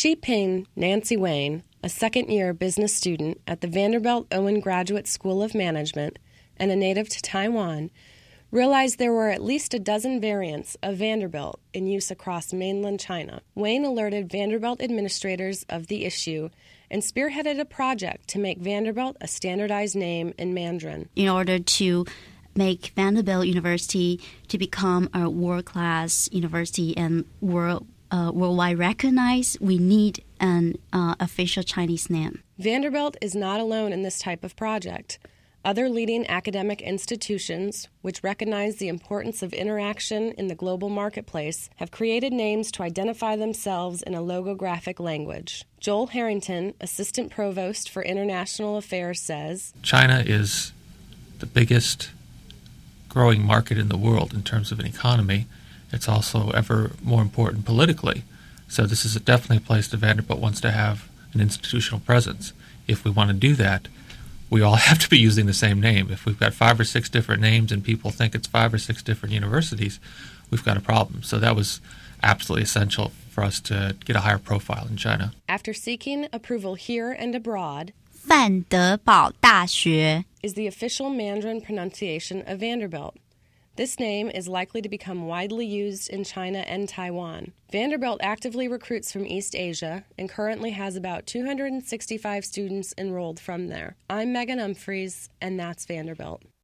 Ping Nancy Wayne, a second-year business student at the Vanderbilt Owen Graduate School of Management and a native to Taiwan, realized there were at least a dozen variants of Vanderbilt in use across mainland China. Wayne alerted Vanderbilt administrators of the issue and spearheaded a project to make Vanderbilt a standardized name in Mandarin. In order to make Vanderbilt University to become a world-class university and worldwide recognized, we need an official Chinese name. Vanderbilt is not alone in this type of project. Other leading academic institutions, which recognize the importance of interaction in the global marketplace, have created names to identify themselves in a logographic language. Joel Harrington, Assistant Provost for International Affairs, says, China is the biggest growing market in the world in terms of an economy. It's also ever more important politically. So this is definitely a place that Vanderbilt wants to have an institutional presence. If we want to do that, we all have to be using the same name. If we've got 5 or 6 different names and people think it's 5 or 6 different universities, we've got a problem. So that was absolutely essential for us to get a higher profile in China. After seeking approval here and abroad, 范德堡大学 is the official Mandarin pronunciation of Vanderbilt. This name is likely to become widely used in China and Taiwan. Vanderbilt actively recruits from East Asia and currently has about 265 students enrolled from there. I'm Megan Humphreys, and that's Vanderbilt.